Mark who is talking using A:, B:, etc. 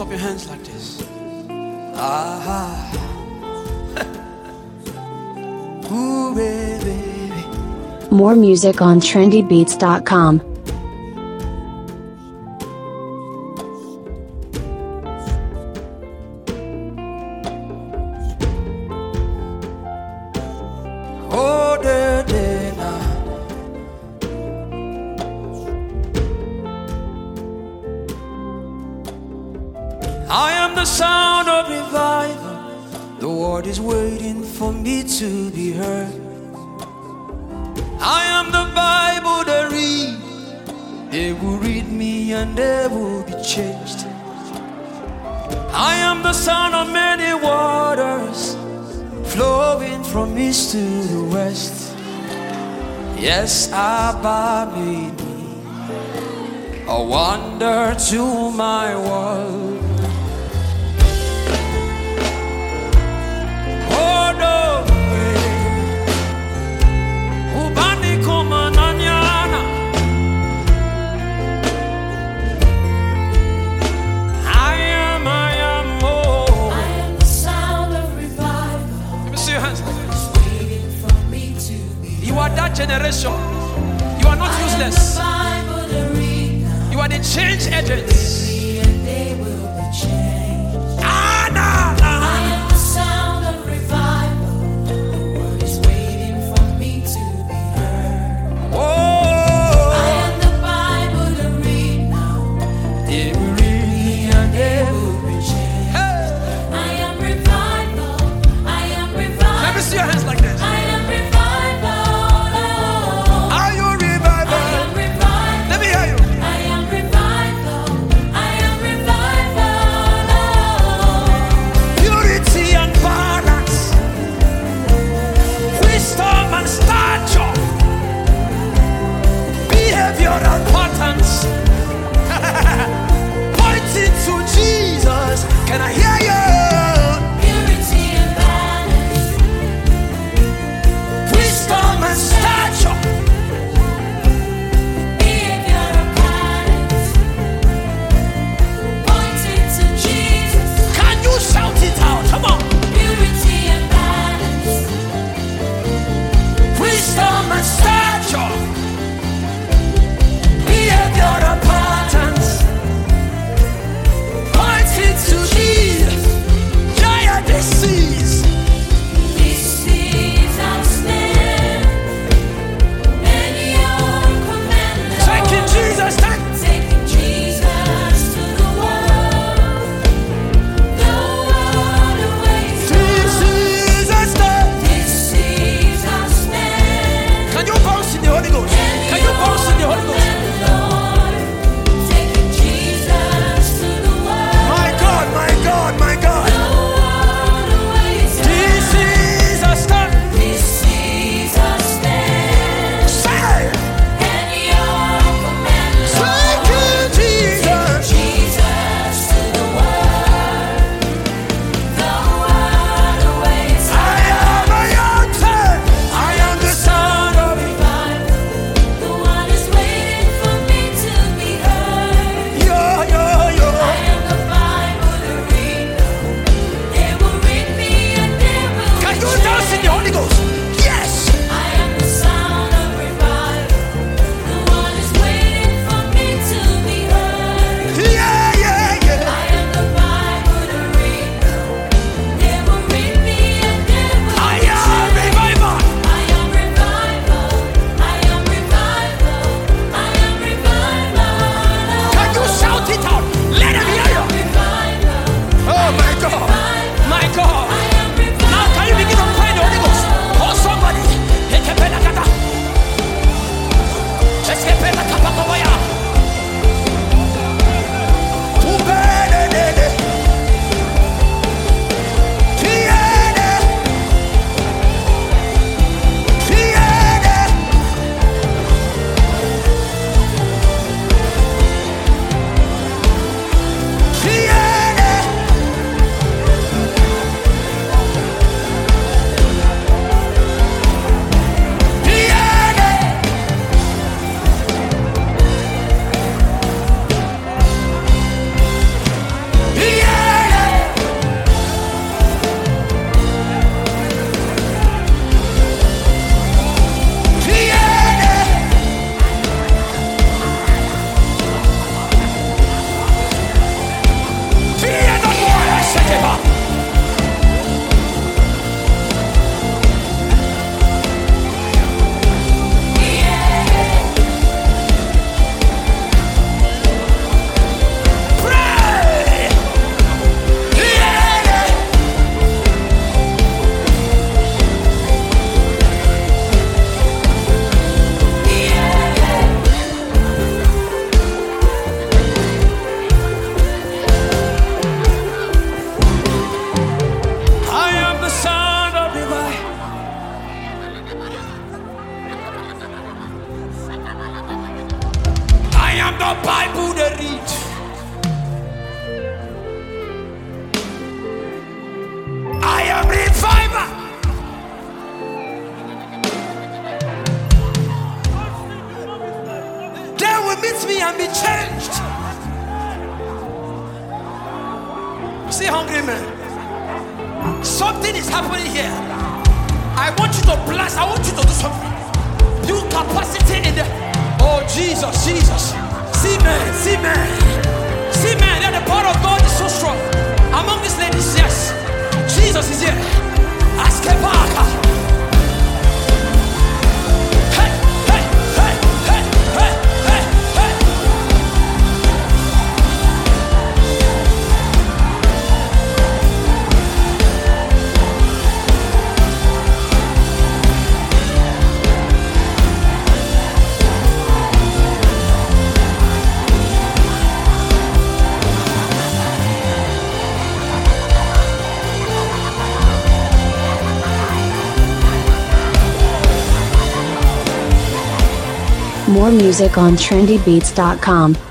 A: Lift up your hands like this. Ah. Ooh, baby.
B: More music on trendybeats.com.
A: Oh, day now. I am the sound of revival. The world is waiting for me to be heard. I am the Bible they read. They will read me and they will be changed. I am the son of many waters, flowing from east to the west. Yes, Abba made me a wonder to my world. Oh no, Ubani Kumananyana. I am, oh.
C: I am the sound of revival.
A: Let me see your hands.
C: Waiting for me to be.
A: You are that generation. You are not useless.
C: I am the Bible to read now.
A: You are the change agents.
C: And they will be changed.
A: Ah, nah,
C: I
A: nah.
C: am the sound of revival. The world is waiting for me to be heard.
A: Oh,
C: I am the Bible to read now.
A: they will read me and they
C: They
A: will.
C: will be changed.
A: Hey.
C: I am revival. I am revival.
A: Let me see your hands like this.
C: I am revival.
A: Are you
C: I
A: revival?
C: am revival.
A: Let me hear you.
C: I am revival. I
A: revival. They will meet me and be changed. See, hungry man. Something is happening here. I want you to blast. I want you to do something. Build capacity in the. Oh Jesus, Jesus. See man, see man. See man, that the power of God is so strong. Among these ladies, yes. Jesus is here. Ask him back. Hey, hey, hey, hey, hey, hey, hey.
B: More music on trendybeats.com.